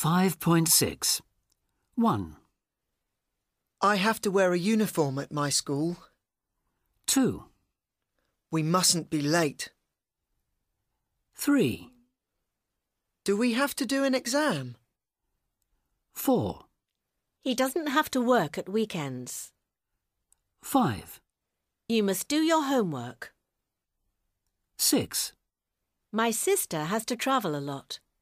5.6. 1, I have to wear a uniform at my school. 2, We mustn't be late. 3, Do we have to do an exam? 4, He doesn't have to work at weekends. 5, You must do your homework. 6. My sister has to travel a lot.